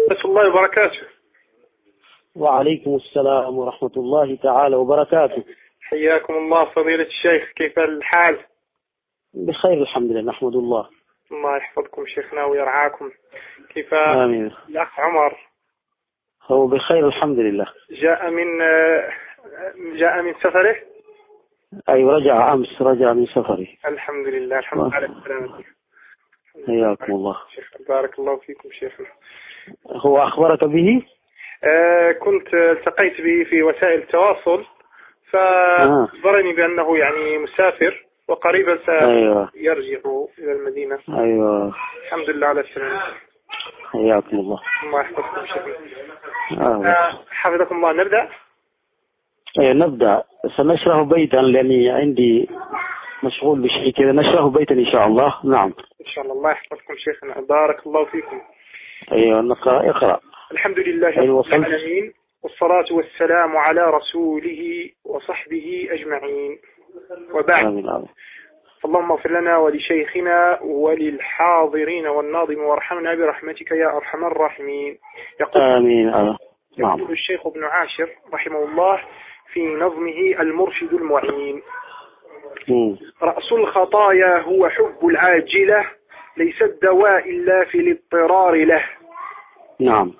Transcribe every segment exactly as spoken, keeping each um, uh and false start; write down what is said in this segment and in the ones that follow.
ورحمة الله وبركاته. وعليكم السلام ورحمة الله تعالى وبركاته. حياكم الله فضيلة الشيخ، كيف الحال؟ بخير الحمد لله، نحمد الله. الله يحفظكم شيخنا ويرعاكم. كيف آمين. الأخ عمر؟ هو بخير الحمد لله. جاء من جاء من سفره؟ أي رجع أمس، رجع من سفره. الحمد لله، الحمد لله على سلامته. حياكم الله. شيخ بارك الله فيكم شيخنا. هو أخبرك به؟ آه كنت التقيت به في وسائل التواصل، فأخبرني بأنه يعني مسافر وقريبا سيرجع أيوة. إلى المدينة. أيوة. الحمد لله على السلامة. حياكم الله. الله يحفظكم شيخنا. آه. آه حفظكم الله. نبدأ؟ أيه نبدأ. سنشرح بيتا لأني عندي مشغول بشيء كذا، نشرح بيتا إن شاء الله. نعم إن شاء الله. الله يحفظكم شيخنا، بارك الله فيكم. أيوة نقرأ. اقرأ. الحمد لله رب العالمين، والصلاة والسلام على رسوله وصحبه أجمعين، وبعد. آمين آمين. اللهم اغفر لنا ولشيخنا وللحاضرين والناظم وارحمنا برحمتك يا أرحم الراحمين. يقول آمين آمين. نعم. يقول الشيخ ابن عاشر رحمه الله في نظمه المرشد المعين: م. رأس الخطايا هو حب العاجلة، ليس الدواء إلا في الاضطرار له. نعم.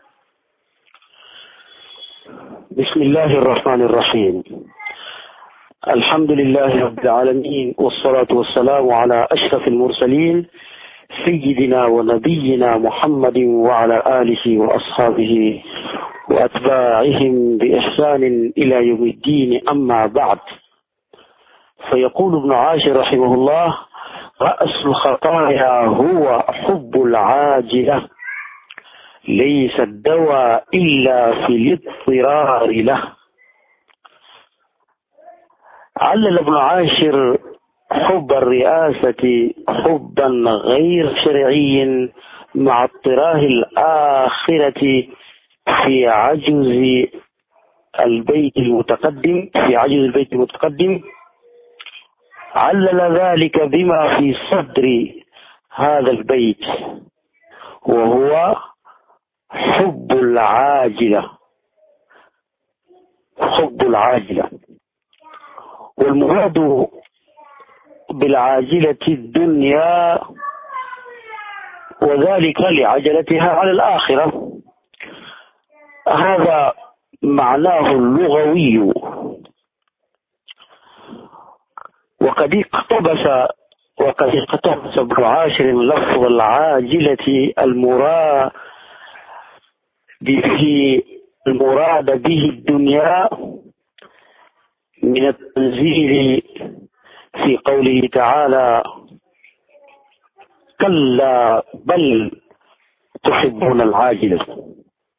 بسم الله الرحمن الرحيم. الحمد لله رب العالمين، والصلاة والسلام على أشرف المرسلين سيدنا ونبينا محمد وعلى آله وأصحابه وأتباعهم بإحسان إلى يوم الدين. أما بعد، فيقول ابن عاشر رحمه الله: رأس الخطايا هو حب العاجلة، ليس الدواء إلا في الاضطرار له. علل ابن عاشر حب الرئاسة حبا غير شرعي مع اضطراه الآخرة في عجز البيت المتقدم في عجز البيت المتقدم علل ذلك بما في صدر هذا البيت، وهو حب العاجلة. حب العاجلة، والمراد بالعاجلة الدنيا، وذلك لعجلتها على الآخرة. هذا معناه اللغوي. وقد اقتبس وقد اقتبس ابن عاشر لفظ العاجلة المراد به المراد به الدنيا من التنزيل في قوله تعالى: كلا بل تحبون العاجلة،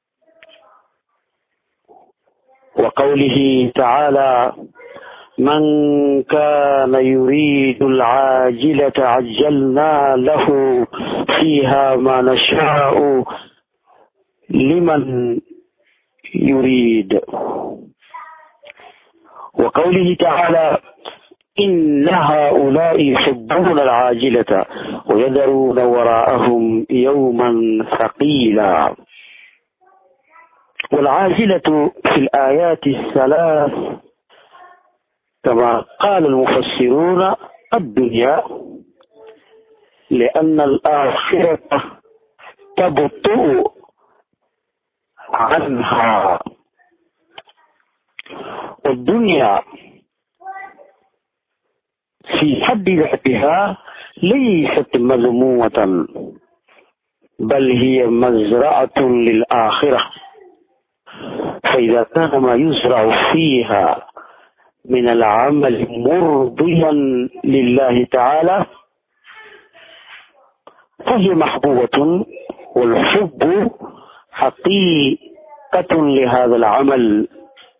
وقوله تعالى: من كان يريد العاجلة عجلنا له فيها ما نشاء لمن يريد، وقوله تعالى: إن هؤلاء يحبون العاجلة ويذرون وراءهم يوما ثقيلا. والعاجلة في الآيات الثلاث كما قال المفسرون الدنيا، لأن الآخرة تبطئ عنها، والدنيا في حد ذاتها ليست مذمومة، بل هي مزرعة للآخرة. فإذا كان ما يزرع فيها من العمل مرضيا لله تعالى فهي محبوبة، والحب حقيقة لهذا العمل.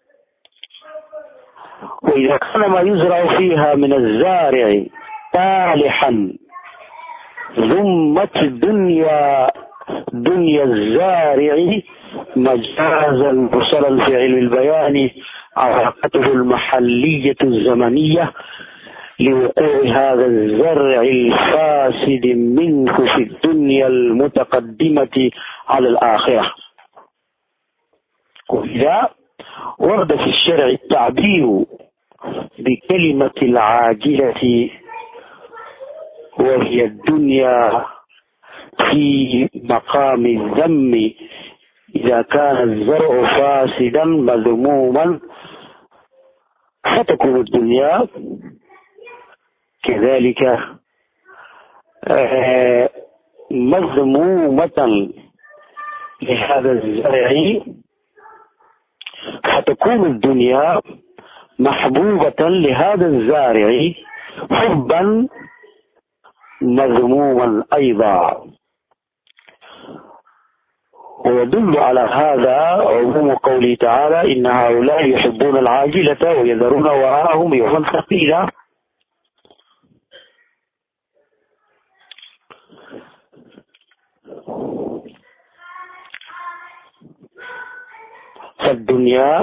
وإذا كان ما يزرع فيها من الزارع صالحا ذمت الدنيا دنيا الزارع مجازا مرسلا في علم البيان علاقته المحلية الزمنية لوقوع هذا الزرع الفاسد منه في الدنيا المتقدمة على الآخرة. وإذا ورد في الشرع التعبير بكلمة العاجلة وهي الدنيا في مقام الذم إذا كان الزرع فاسدا مذموما، فتكون الدنيا كذلك مذمومة لهذا الزرع، فتكون الدنيا محبوبة لهذا الزارع حبا مذموما أيضا. ويدل على هذا عموم قوله تعالى: إن هؤلاء يحبون العاجلة ويذرون وراءهم يوما ثقيلا. فالدنيا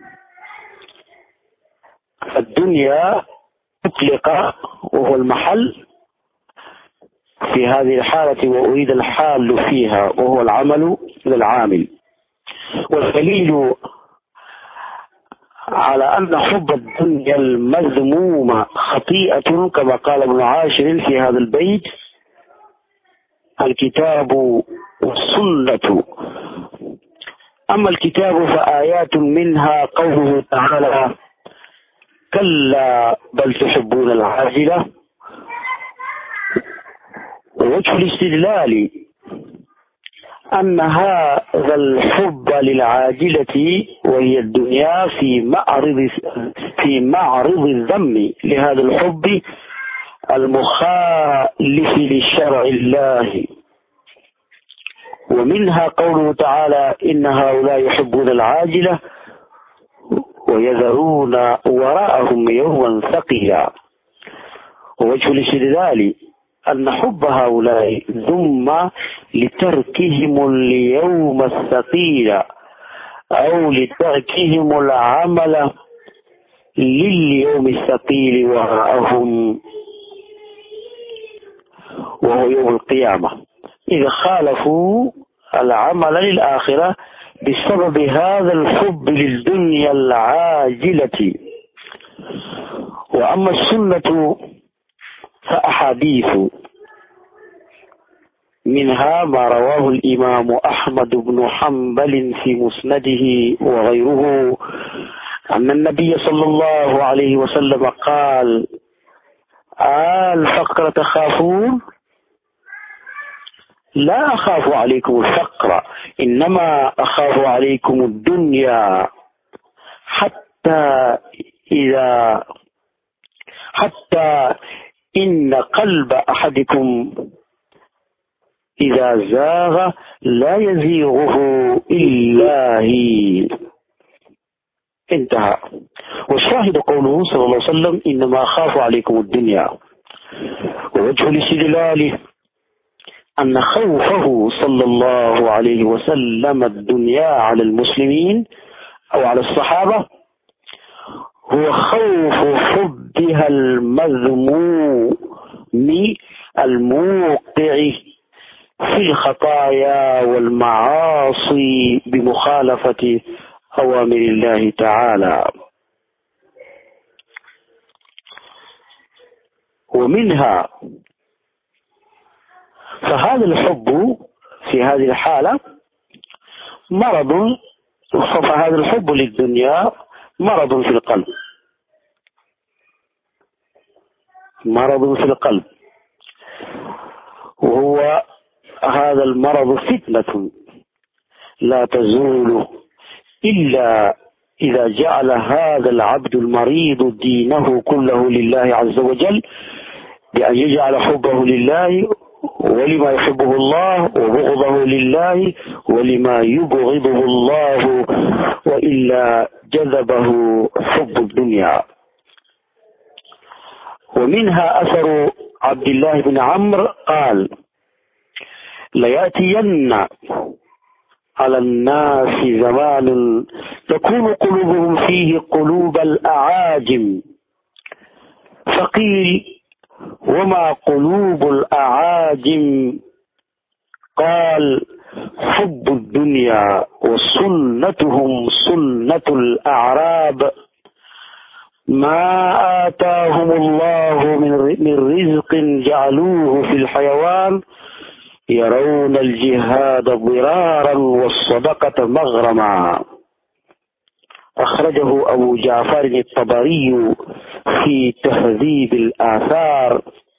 الدنيا أطلق وهو المحل في هذه الحالة، وأريد الحال فيها وهو العمل للعامل. والدليل على أن حب الدنيا المذمومة خطيئة كما قال ابن عاشر في هذا البيت: الكتاب والسنة. أما الكتاب فآيات منها قوله تعالى: كلا بل تحبون العاجلة. ووجه الاستدلال أن هذا الحب للعاجلة وهي الدنيا في معرض في معرض الذم لهذا الحب المخالف لشرع الله. ومنها قوله تعالى: إن هؤلاء يحبون العاجلة ويذرون وراءهم يوما ثقيلا. ووجه الاستدلال أن حب هؤلاء ذم لتركهم اليوم الثقيل أو لتركهم العمل لليوم الثقيل وراءهم وهو يوم القيامة، إذا خالفوا العمل للآخرة بسبب هذا الحب للدنيا العاجلة. وأما السنة فأحاديث، منها ما رواه الإمام أحمد بن حنبل في مسنده وغيره أن النبي صلى الله عليه وسلم قال: الفقر تخافون؟ لا أخاف عليكم الفقر، إنما أخاف عليكم الدنيا، حتى إذا حتى إن قلب أحدكم إذا زاغ لا يزيغه إلا هي. انتهى. والشاهد قوله صلى الله عليه وسلم: إنما أخاف عليكم الدنيا. ووجه الاستدلال أن خوفه صلى الله عليه وسلم الدنيا على المسلمين أو على الصحابة هو خوف حبها المذموم الموقع في الخطايا والمعاصي بمخالفة أوامر الله تعالى. ومنها فهذا الحب في هذه الحالة مرض، فهذا الحب للدنيا مرض في القلب، مرض في القلب، وهو هذا المرض فتنة لا تزول إلا إذا جعل هذا العبد المريض دينه كله لله عز وجل، بأن يجعل حبه لله ولما يحبه الله وبغضه لله ولما يبغضه الله، وإلا جذبه حب الدنيا. ومنها أثر عبد الله بن عمرو قال: ليأتين على الناس زمان تكون قلوبهم فيه قلوب الأعاجم، فقيل وما قلوب الأعاجم؟ قال حب الدنيا وسنتهم سنة الأعراب، ما آتاهم الله من رزق جعلوه في الحيوان، يرون الجهاد ضرارا والصدقة مغرما. أخرجه أبو جعفر الطبري في تهذيب الآثار.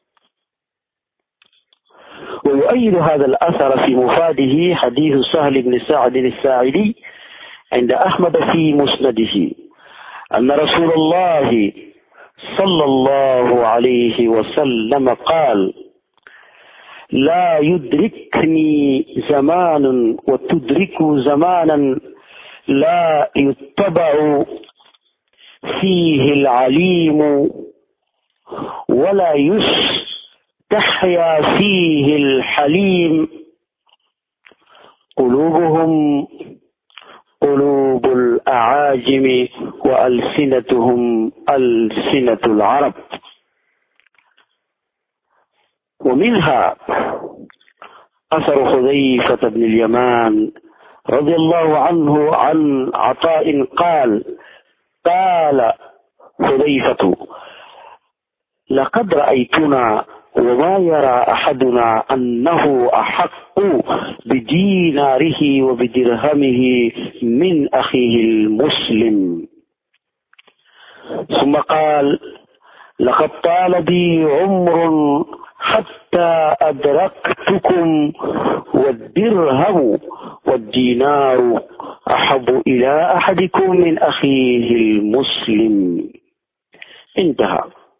ويؤيد هذا الأثر في مفاده حديث سهل بن سعد الساعدي عند أحمد في مسنده أن رسول الله صلى الله عليه وسلم قال: لا يدركني زمان وتدرك زمانا لا يتبع فيه العليم ولا يستحيا فيه الحليم، قلوبهم قلوب الأعاجم وألسنتهم ألسنة العرب. ومنها أثر حذيفة بن اليمان رضي الله عنه عن عطاء قال: قال حذيفة: لقد رأيتنا وما يرى أحدنا أنه أحق بديناره وبدرهمه من أخيه المسلم. ثم قال: لقد طال بي عمر حتى أدركتكم والدرهم والدينار أحب إلى أحدكم من أخيه المسلم. انتهى.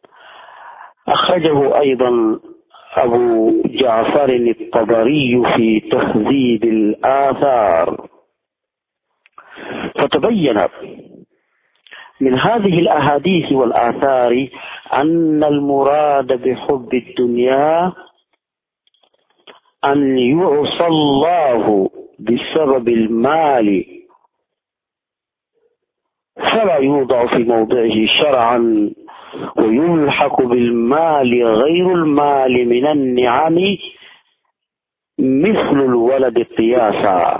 أخرجه أيضا أبو جعفر الطبري في تهذيب الآثار. فتبين من هذه الأحاديث والآثار أن المراد بحب الدنيا أن يعصى الله بسبب المال، فلا يوضع في موضعه شرعا، ويلحق بالمال غير المال من النعم مثل الولد قياسا.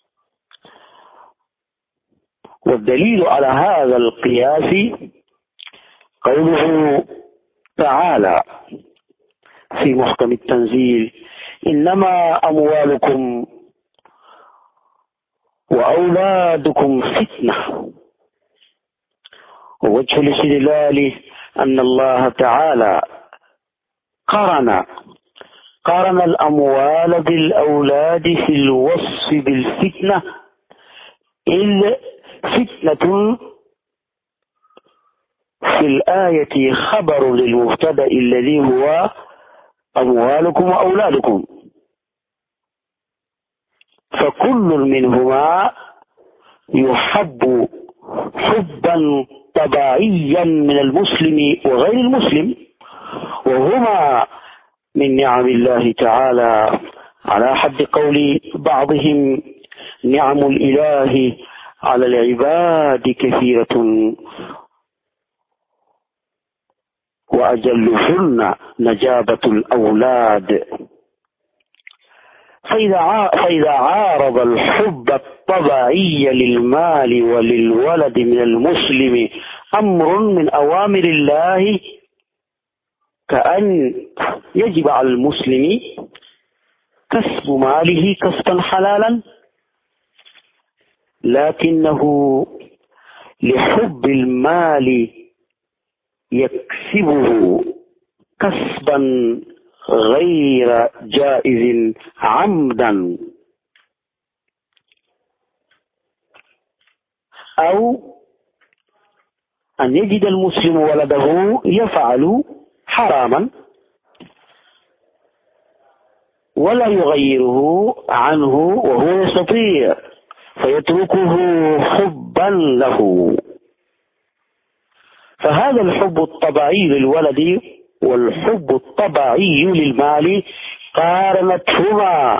والدليل على هذا القياس قوله تعالى في محكم التنزيل: إنما أموالكم وأولادكم فتنة. ووجه الاستدلال أن الله تعالى قرن قرن الأموال بالأولاد في الوصف بالفتنة، إذ فتنة في الآية خبر للمبتدأ الذي هو أموالكم وأولادكم، فكل منهما يحب حبا طبيعيا من المسلم وغير المسلم، وهما من نعم الله تعالى، على حد قول بعضهم: نعم الإله على العباد كثيرة وأجلهن نجابة الأولاد. فإذا فإذا عارض الحب الطبيعي للمال وللولد من المسلم أمر من أوامر الله، كأن يجب على المسلم كسب ماله كسبا حلالا، لكنه لحب المال يكسبه كسبا غير جائز عمدا، أو أن يجد المسلم ولده يفعل حراما ولا يغيره عنه وهو يستطيع، فيتركه حبا له. فهذا الحب الطبيعي للولد والحب الطبيعي للمال قارنتهما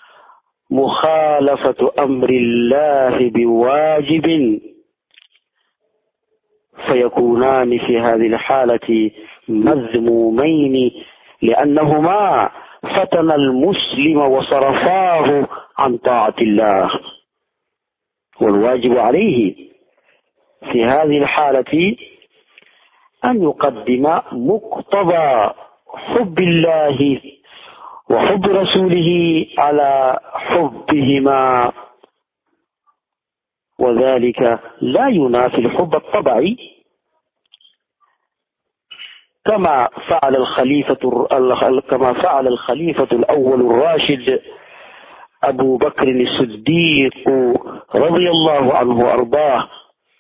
مخالفة أمر الله بواجب، فيكونان في هذه الحالة مذمومين لأنهما فتن المسلم وصرفاه عن طاعة الله. والواجب عليه في هذه الحالة أن يقدم مقتضى حب الله وحب رسوله على حبهما، وذلك لا ينافي الحب الطبيعي كما فعل الخليفة كما فعل الخليفة الأول الراشد أبو بكر الصديق رضي الله عنه وأرضاه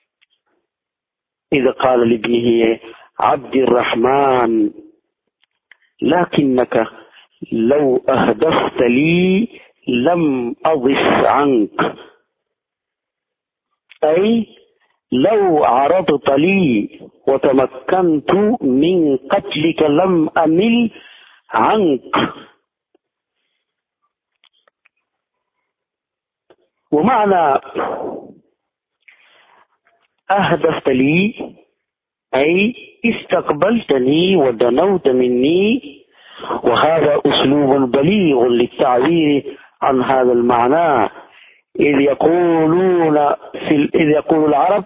إذا قال لابنه عبد الرحمن لكنك لو أهدفت لي لم أضف عنك، أي لو عرضت لي وتمكنت من قتلك لم أمل عنك. ومعنى أهدفت لي أي استقبلتني ودنوت مني، وهذا أسلوب بليغ للتعبير عن هذا المعنى. إذ يقولون في إذ يقول العرب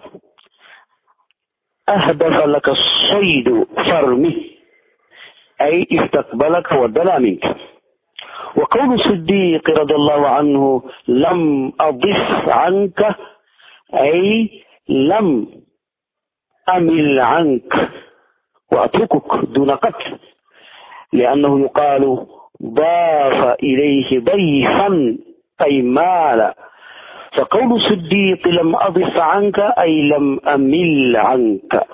أهدف لك الصيد فرمه، أي استقبلك ودنا منك. وقول الصديق رضي الله عنه لم أضف عنك أي لم أمل عنك وأتركك دون قتل، لأنه يقال ضاف إليه ضيفا أي مال، فقول الصديق لم أضف عنك أي لم أمل عنك.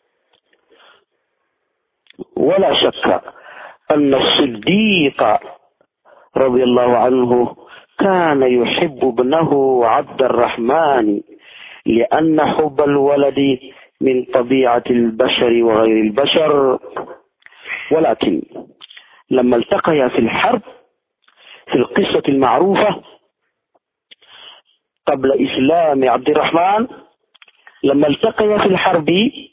ولا شك أن الصديق رضي الله عنه كان يحب ابنه عبد الرحمن، لأن حب الولد من طبيعة البشر وغير البشر. ولكن لما التقيا في الحرب في القصة المعروفة قبل إسلام عبد الرحمن، لما التقيا في الحرب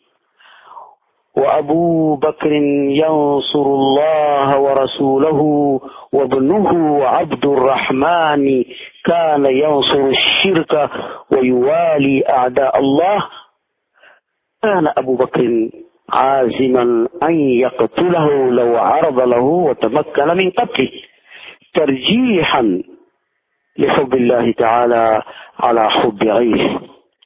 وأبو بكر ينصر الله ورسوله وابنه عبد الرحمن كان ينصر الشرك ويوالي أعداء الله، كان أبو بكر عازما أن يقتله لو عرض له وتمكن من قتله، ترجيحا لحب الله تعالى على حب غيره.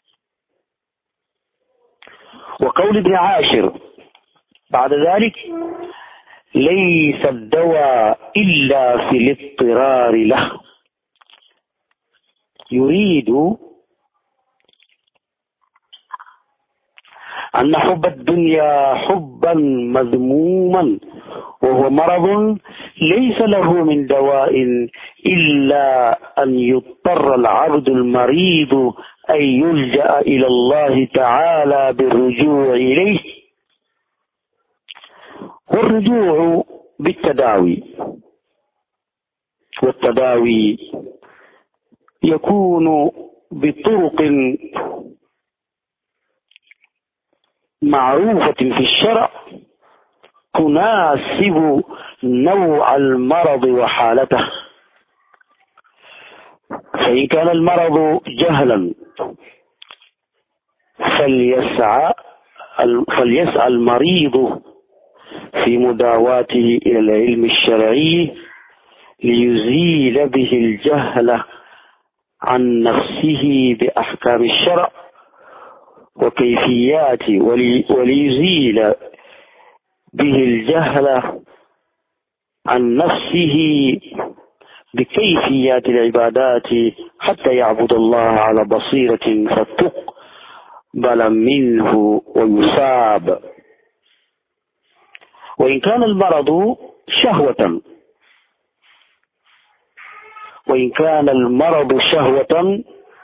وقول ابن عاشر بعد ذلك ليس الدواء إلا في الاضطرار له، يريد أن حب الدنيا حبا مذموما وهو مرض ليس له من دواء إلا أن يضطر العبد المريض أن يلجأ إلى الله تعالى بالرجوع إليه. والرجوع بالتداوي، والتداوي يكون بطرق معروفة في الشرع تناسب نوع المرض وحالته. فإن كان المرض جهلا فليسعى فليسعى المريض في مداواته إلى العلم الشرعي ليزيل به الجهل عن نفسه بأحكام الشرع وكيفيات ولي وليزيل به الجهل عن نفسه بكيفيات العبادات حتى يعبد الله على بصيرة فتقبل منه ويثاب. وإن كان المرض شهوة وإن كان المرض شهوة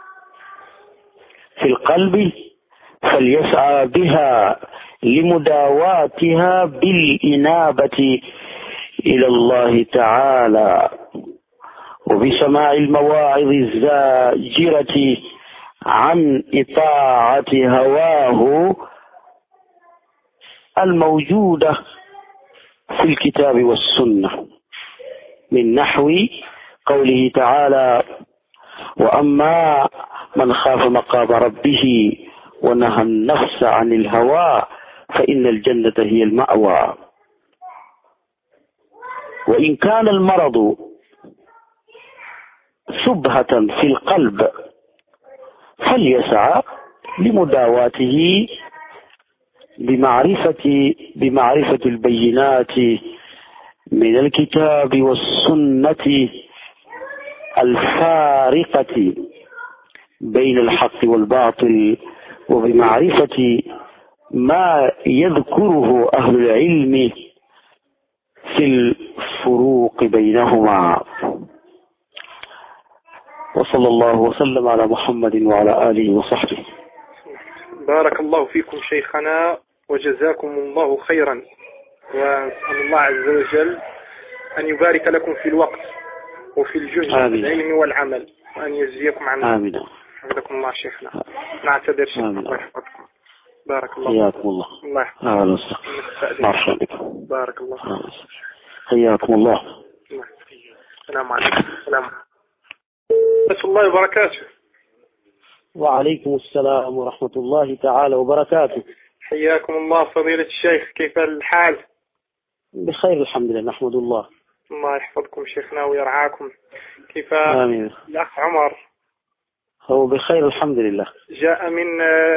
في القلب فليسعى بها لمداواتها بالإنابة إلى الله تعالى وبسماع المواعظ الزاجرة عن إطاعة هواه الموجودة في الكتاب والسنة من نحو قوله تعالى: وأما من خاف مقام ربه ونهى النفس عن الهوى فإن الجنة هي المأوى. وإن كان المرض شبهة في القلب فليسعى لمداواته بمعرفة بمعرفة البينات من الكتاب والسنة الفارقة بين الحق والباطل، وبمعرفة ما يذكره أهل العلم في الفروق بينهما. وصلى الله وسلم على محمد وعلى آله وصحبه. بارك الله فيكم شيخنا وجزاكم الله خيرا، وأسأل الله عز وجل أن يبارك لكم في الوقت وفي الجهد والعلم والعمل، وأن يجزيكم عنا. آمين. حفظكم الله شيخنا. نعتذر شيخنا. الله يحفظكم. بارك الله. حياكم الله. الله يحفظكم. بارك الله. حياكم الله. السلام عليكم. السلام ورحمة الله وبركاته. وعليكم السلام ورحمة الله تعالى وبركاته. حياكم الله فضيلة الشيخ، كيف الحال؟ بخير الحمد لله، نحمد الله. الله يحفظكم شيخنا ويرعاكم. كيف آمين. الأخ عمر؟ هو بخير الحمد لله. جاء من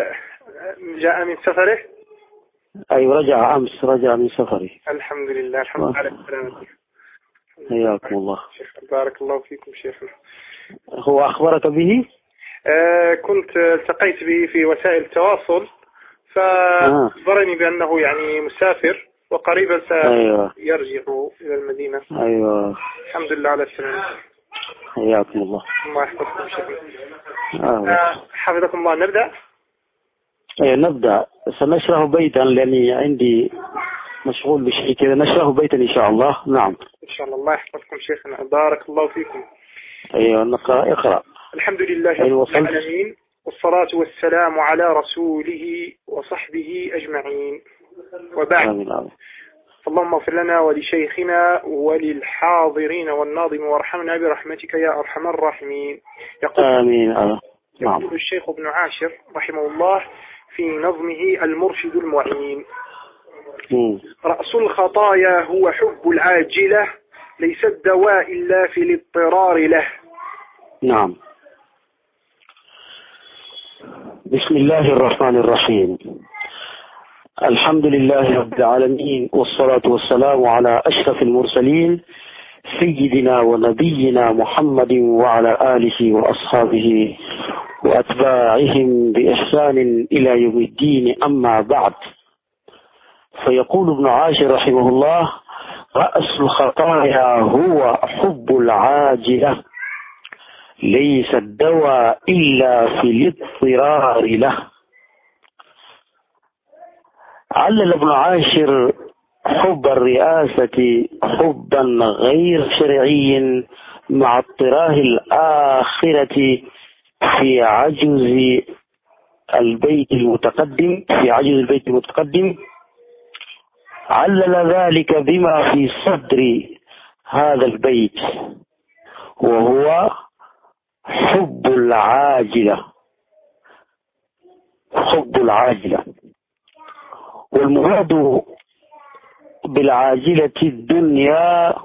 جاء من سفره؟ أيوة، رجع أمس، رجع من سفره. الحمد لله. الحمد لله على السلامة. حياكم الله. بارك الله فيكم شيخنا. هو أخبرك به؟ آه كنت التقيت به في وسائل التواصل، فأخبرني آه. بأنه يعني مسافر وقريبا سيرجع أيوة. إلى المدينة. أيوة. الحمد لله على السلامة. حياكم الله. الله يحفظكم شيخنا. آه. آه حفظكم الله. نبدأ؟ أيه نبدأ. سنشرح بيتا لأني عندي مشغول بشيء كذا، نشرح بيتا إن شاء الله. نعم إن شاء الله. الله يحفظكم شيخنا. بارك الله فيكم. أيوة نقرأ. اقرأ. الحمد لله رب العالمين، والصلاة والسلام على رسوله وصحبه أجمعين، وبعد. آمين. اللهم اغفر لنا ولشيخنا وللحاضرين والناظم وارحمنا برحمتك يا أرحم الراحمين. يقول آمين. يقول نعم. الشيخ ابن عاشر رحمه الله في نظمه المرشد المعين: م. رأس الخطايا هو حب العاجلة، ليس الدواء إلا في الاضطرار له. نعم. بسم الله الرحمن الرحيم. الحمد لله رب العالمين، والصلاة والسلام على أشرف المرسلين سيدنا ونبينا محمد وعلى آله وأصحابه وأتباعهم بإحسان إلى يوم الدين. أما بعد، فيقول ابن عاشر رحمه الله: رأس الخطايا هو حب العاجلة، ليس الدواء إلا في الاضطرار له. علل ابن عاشر حب الرئاسة حبا غير شرعي مع اضطراه الآخرة في عجز البيت المتقدم في عجز البيت المتقدم. علل ذلك بما في صدر هذا البيت، وهو حب العاجلة حب العاجلة والمراد بالعاجلة الدنيا،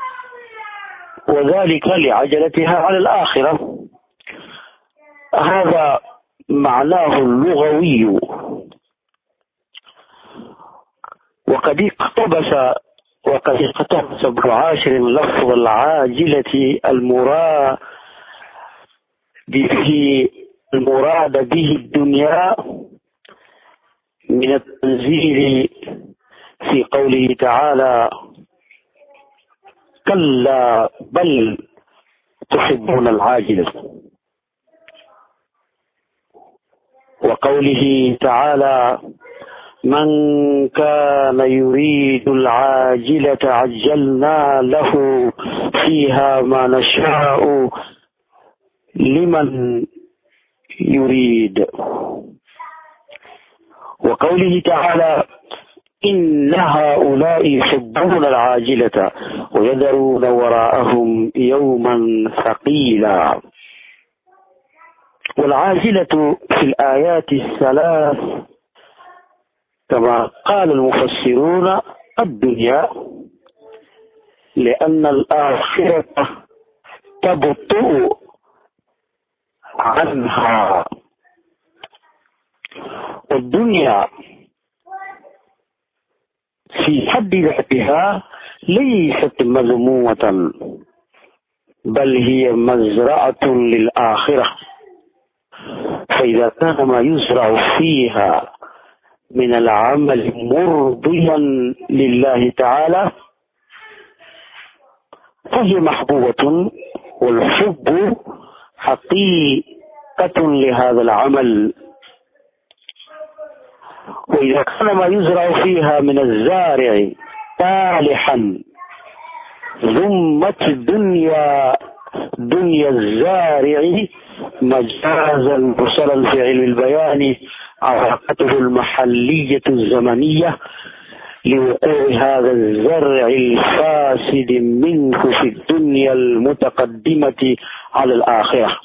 وذلك لعجلتها على الآخرة. هذا معناه اللغوي. وقد اقتبس وقد اقتبس ابن عاشر لفظ العاجلة المراد به المراد به الدنيا من التنزيل في قوله تعالى: كلا بل تحبون العاجلة، وقوله تعالى: من كان يريد العاجلة عجلنا له فيها ما نشاء لمن يريد. وقوله تعالى: إن هؤلاء يحبون العاجلة ويذرون وراءهم يوما ثقيلا. والعاجلة في الآيات الثلاث كما قال المفسرون الدنيا، لأن الآخرة تبطئ عنها. والدنيا في حد ذاتها ليست مذمومة، بل هي مزرعة للآخرة. فإذا كان ما يزرع فيها من العمل مرضيا لله تعالى فهي محبوبة، والحب حقيقة لهذا العمل. وإذا كان ما يزرع فيها من الزارع طالحا ذمت الدنيا دنيا الزارع مجازا مرسلا في علم البيان علاقته المحلية الزمنية لوقوع هذا الزرع الفاسد منه في الدنيا المتقدمة على الآخرة.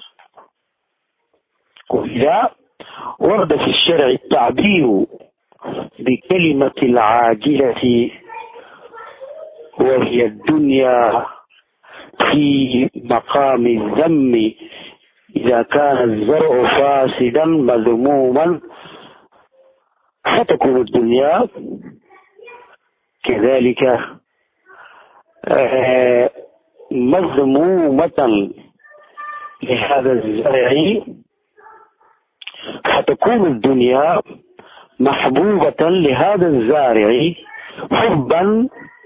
وإذا ورد في الشرع التعبير بكلمة العاجلة وهي الدنيا في مقام الذم إذا كان الزرع فاسدا مذموما، فتكون الدنيا كذلك مذمومة لهذا الزرع، فتكون الدنيا محبوبة لهذا الزارع حبا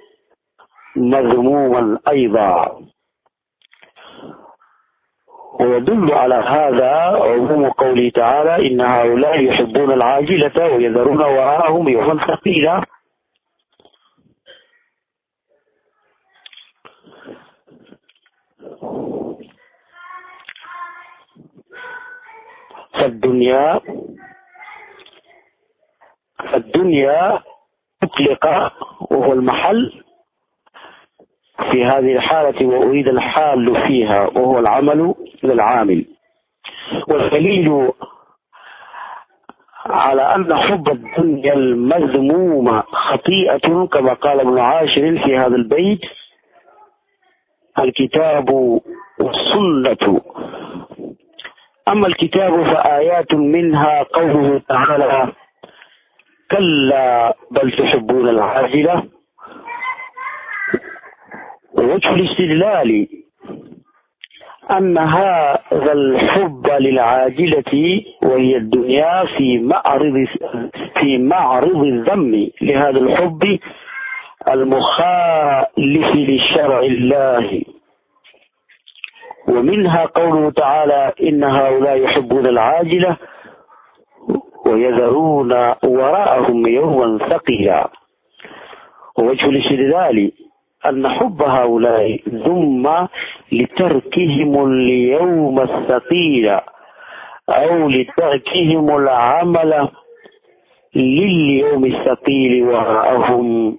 مذموما أيضا. ويدل على هذا عموم قوله تعالى إن هؤلاء يحبون العاجلة ويذرون وراءهم يوما ثقيلا. فالدنيا فالدنيا أطلق وهو المحل في هذه الحالة، وأريد الحال فيها وهو العمل للعامل. والدليل على أن حب الدنيا المذمومة خطيئة كما قال ابن عاشر في هذا البيت الكتاب والسنة. أما الكتاب فآيات منها قوله تعالى كلا بل تحبون العاجلة. ووجه الاستدلال أن هذا الحب للعاجلة وهي الدنيا في معرض في معرض الذم لهذا الحب المخالف لشرع الله. ومنها قوله تعالى إن هؤلاء يحبون العاجلة ويذرون وراءهم يوما ثقيلا. ووجه الاستدلال أن حب هؤلاء ذم لتركهم اليوم الثقيل أو لتركهم العمل لليوم الثقيل وراءهم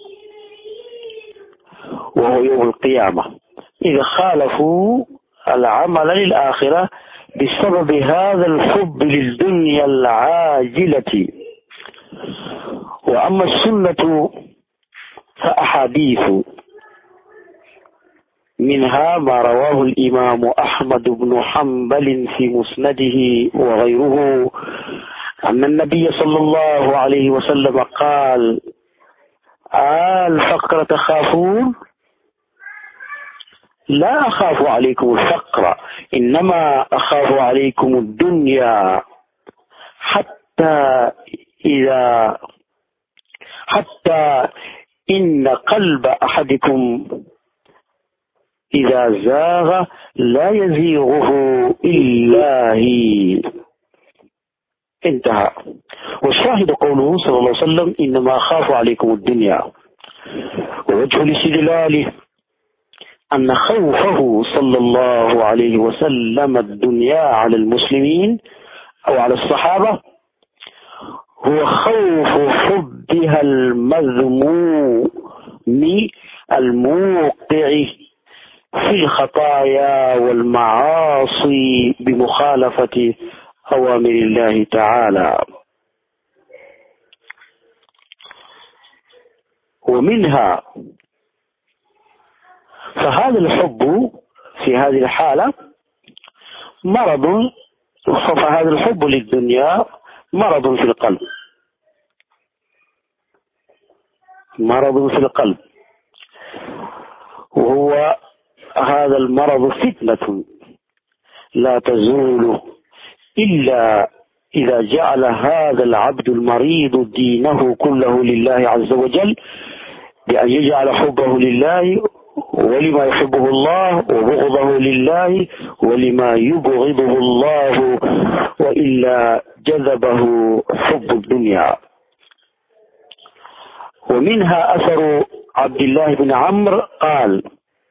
وهو يوم القيامة، إذا خالفوا العمل للآخرة بسبب هذا الحب للدنيا العاجلة. وأما السنة فأحاديث منها ما رواه الإمام أحمد بن حنبل في مسنده وغيره أن النبي صلى الله عليه وسلم قال الفقر تخافون؟ لا أخاف عليكم الفقر، إنما أخاف عليكم الدنيا حتى إذا حتى إن قلب أحدكم إذا زاغ لا يزيغه إلا هي. انتهى. والشاهد قوله صلى الله عليه وسلم إنما أخاف عليكم الدنيا. ووجه الاستدلال أن خوفه صلى الله عليه وسلم الدنيا على المسلمين أو على الصحابة هو خوف حبها المذموم الموقع في الخطايا والمعاصي بمخالفة أوامر الله تعالى. ومنها فهذا الحب في هذه الحالة مرض، فهذا الحب للدنيا مرض في القلب، مرض في القلب، وهو هذا المرض فتنة لا تزول إلا إذا جعل هذا العبد المريض دينه كله لله عز وجل، بأن يجعل حبه لله ولما يحبه الله، وبغضه لله ولما يبغضه الله، وإلا جذبه حب الدنيا. ومنها أثر عبد الله بن عمرو قال: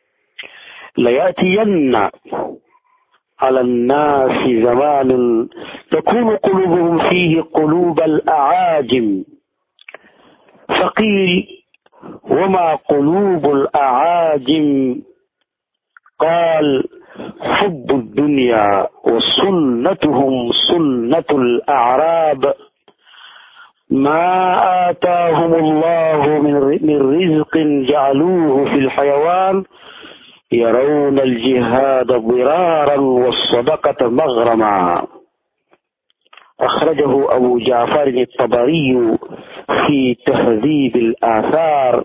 ليأتين على الناس زمان تكون قلوبهم فيه قلوب الأعاجم. فقيل: وما قلوب الأعاجم؟ قال: حب الدنيا وسنتهم سنة الأعراب، ما آتاهم الله من رزق جعلوه في الحيوان، يرون الجهاد ضرارا والصدقة مغرما. أخرجه أبو جعفر الطبري في تهذيب الآثار.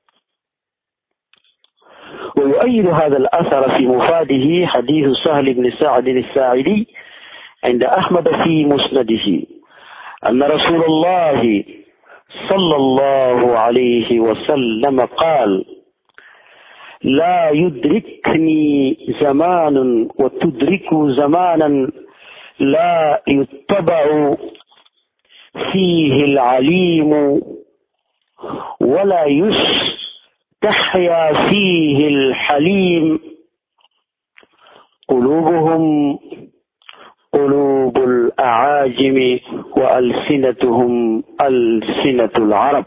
ويؤيد هذا الأثر في مفاده حديث سهل بن سعد الساعدي عند أحمد في مسنده أن رسول الله صلى الله عليه وسلم قال: لا يدركني زمان وتدرك زمانا لا يتبع فيه العليم ولا يستحيا فيه الحليم، قلوبهم قلوب الأعاجم وألسنتهم ألسنة العرب.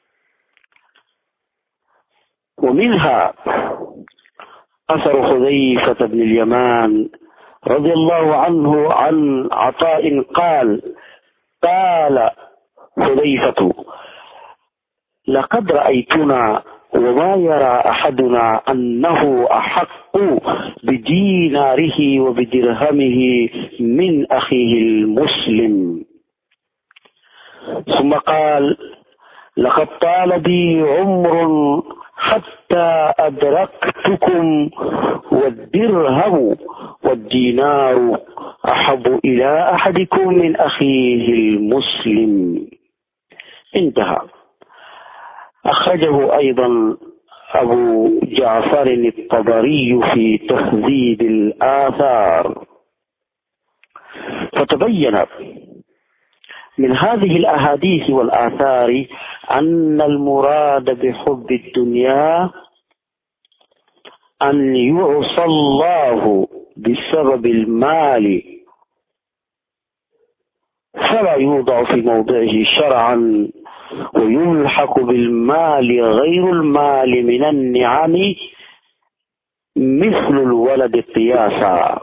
ومنها أثر حذيفة بن اليمان رضي الله عنه عن عطاء قال: قال حذيفة: لقد رأيتنا وما يرى أحدنا أنه أحق بديناره وبدرهمه من أخيه المسلم. ثم قال: لقد طال بي عمر حتى أدركتكم، والدرهم والدينار أحب إلى أحدكم من أخيه المسلم. انتهى. أخرجه أيضا أبو جعفر الطبري في تهذيب الآثار. فتبين من هذه الأحاديث والآثار أن المراد بحب الدنيا أن يعصى الله بسبب المال، فلا يوضع في موضعه شرعا، ويلحق بالمال غير المال من النعم مثل الولد قياسا.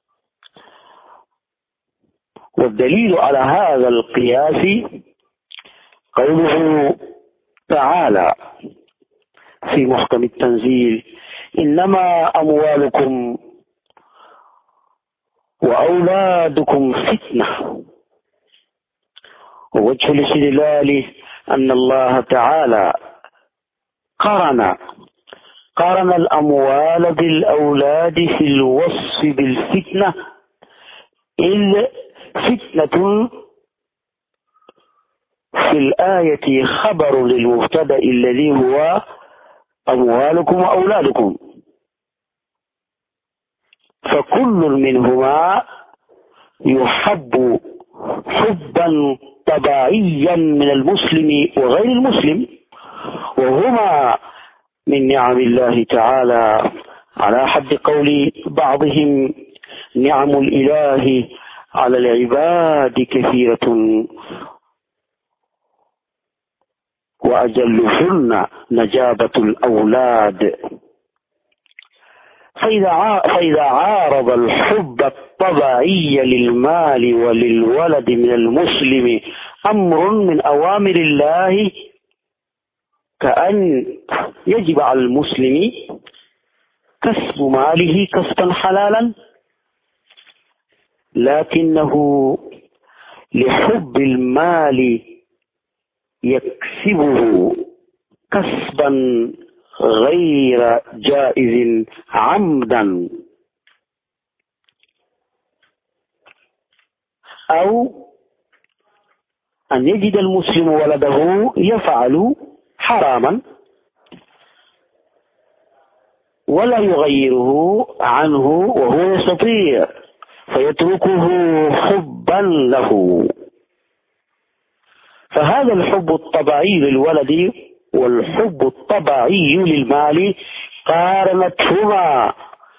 والدليل على هذا القياس قوله تعالى في محكم التنزيل: إنما أموالكم وأولادكم فتنة. ووجه الاستدلال أن الله تعالى قرن قرن الأموال بالأولاد في الوصف بالفتنة، إذ فتنة في الآية خبر للمبتدأ الذي هو أموالكم وأولادكم، فكل منهما يحب حبا طبيعيا من المسلم وغير المسلم، وهما من نعم الله تعالى، على حد قول بعضهم: نعم الإله على العباد كثيرة وأجلهن نجابة الأولاد. فإذا فإذا عارض الحب الطبيعي للمال وللولد من المسلم أمر من أوامر الله كأن يجب على المسلم كسب ماله كسبا حلالا، لكنه لحب المال يكسبه كسبا غير جائز عمدا، أو أن يجد المسلم ولده يفعل حراما ولا يغيره عنه وهو يستطيع فيتركه حبا له. فهذا الحب الطبيعي للولد والحب الطبيعي للمال قارنتهما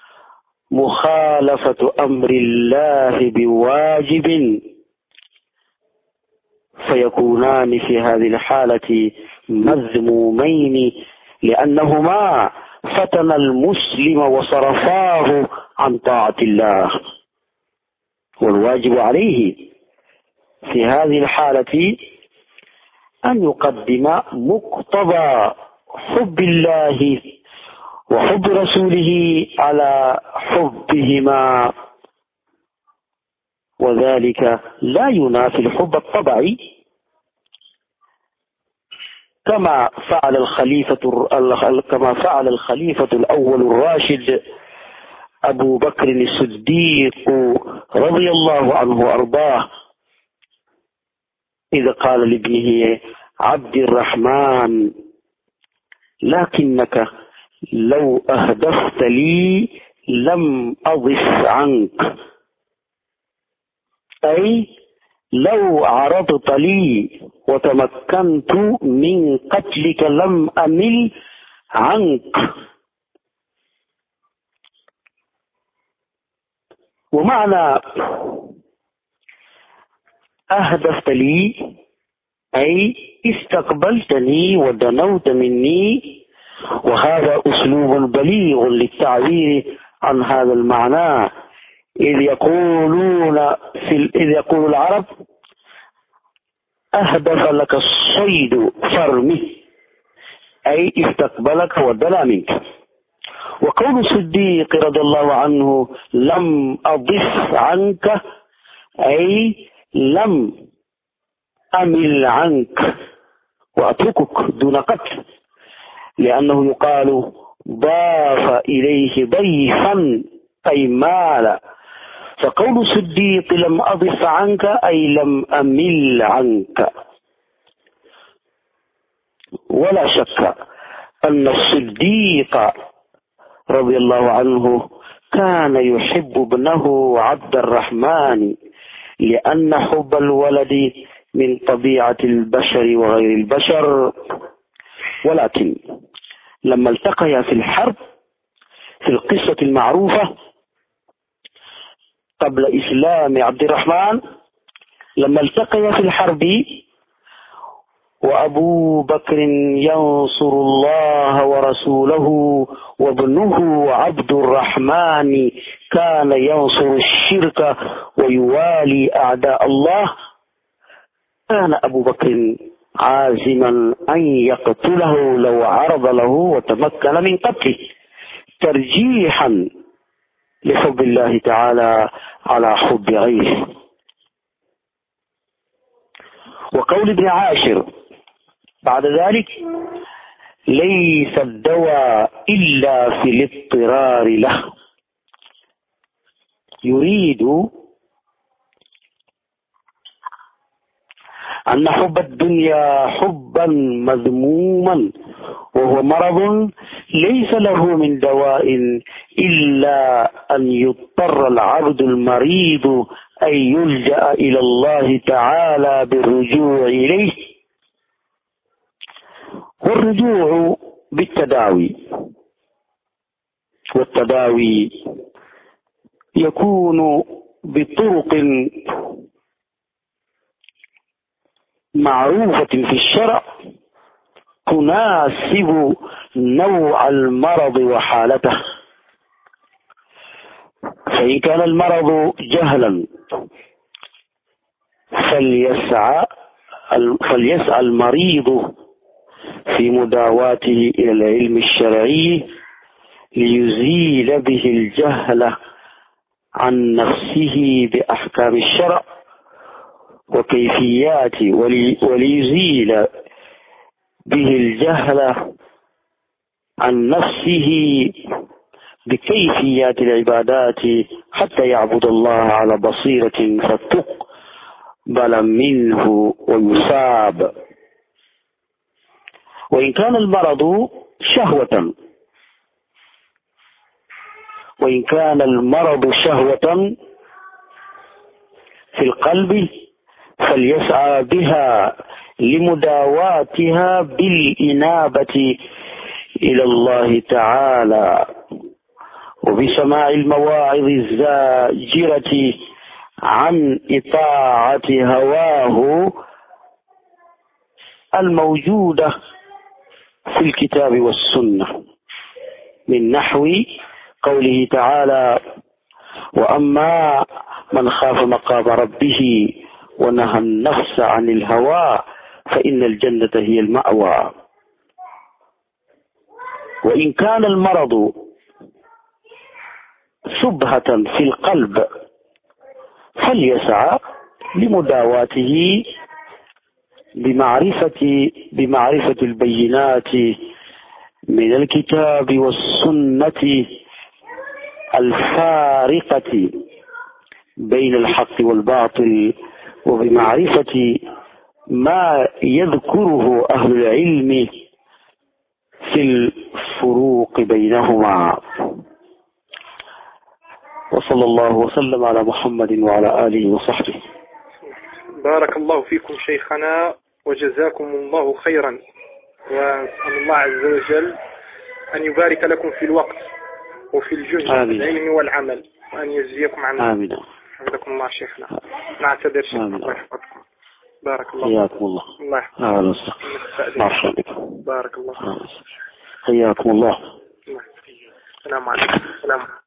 مخالفة أمر الله بواجب، فيكونان في هذه الحالة مذمومين لأنهما فتن المسلم وصرفاه عن طاعة الله. والواجب عليه في هذه الحالة أن يقدم مقتضى حب الله وحب رسوله على حبهما، وذلك لا ينافي الحب الطبيعي، كما فعل الخليفة كما فعل الخليفة الأول الراشد أبو بكر الصديق رضي الله عنه وأرضاه إذا قال لابنه عبد الرحمن: لكنك لو أهدفت لي لم أضف عنك، أي لو عرضت لي وتمكنت من قتلك لم أمل عنك. ومعنى أهدفت لي أي استقبلتني ودنوت مني، وهذا أسلوب بليغ للتعبير عن هذا المعنى، إذ يقولون في إذ يقول العرب: أهدف لك الصيد فارمه، أي استقبلك ودنا منك. وقول الصديق رضي الله عنه: لم أضف عنك، أي لم أمل عنك وأتركك دون قتل، لأنه يقال ضاف إليه ضيفا أي مال. فقول الصديق لم أضف عنك أي لم أمل عنك. ولا شك أن الصديق رضي الله عنه كان يحب ابنه عبد الرحمن، لأن حب الولد من طبيعة البشر وغير البشر. ولكن لما التقيا في الحرب في القصة المعروفة قبل إسلام عبد الرحمن، لما التقيا في الحرب وأبو بكر ينصر الله ورسوله وابنه عبد الرحمن كان ينصر الشرك ويوالي أعداء الله، كان أبو بكر عازما أن يقتله لو عرض له وتمكن من قتله، ترجيحا لحب الله تعالى على حب غيره. وقول ابن عاشر بعد ذلك: ليس الدواء إلا في الاضطرار له، يريد أن حب الدنيا حبا مذموما وهو مرض ليس له من دواء إلا أن يضطر العبد المريض أن يلجأ إلى الله تعالى بالرجوع إليه، والرجوع بالتداوي، والتداوي يكون بطرق معروفة في الشرع تناسب نوع المرض وحالته. فإن كان المرض جهلا فليسعى فليسعى المريض في مداواته إلى العلم الشرعي ليزيل به الجهل عن نفسه بأحكام الشرع وكيفيات ولي وليزيل به الجهل عن نفسه بكيفيات العبادات حتى يعبد الله على بصيرة فتقبل منه ويصاب. وإن كان المرض شهوة وإن كان المرض شهوة في القلب فليسعى بها لمداواتها بالإنابة إلى الله تعالى وبسماع المواعظ الزاجرة عن إطاعة هواه الموجودة في الكتاب والسنة، من نحو قوله تعالى: وأما من خاف مقام ربه ونهى النفس عن الهوى فإن الجنة هي المأوى. وإن كان المرض شبهة في القلب فليسعى لمداواته بمعرفة بمعرفة البينات من الكتاب والسنة الفارقة بين الحق والباطل وبمعرفة ما يذكره أهل العلم في الفروق بينهما. وصلى الله وسلم على محمد وعلى آله وصحبه. بارك الله فيكم شيخنا وجزاكم الله خيرا، وأسأل الله عز وجل أن يبارك لكم في الوقت وفي الجهد والعلم والعمل، وأن يجزيكم عن آمين. حفظكم الله شيخنا. نعتذر شيخنا، الله يحفظكم. بارك الله. حياكم الله. الله يحفظكم. بارك الله. حياكم الله. السلام عليكم. السلام.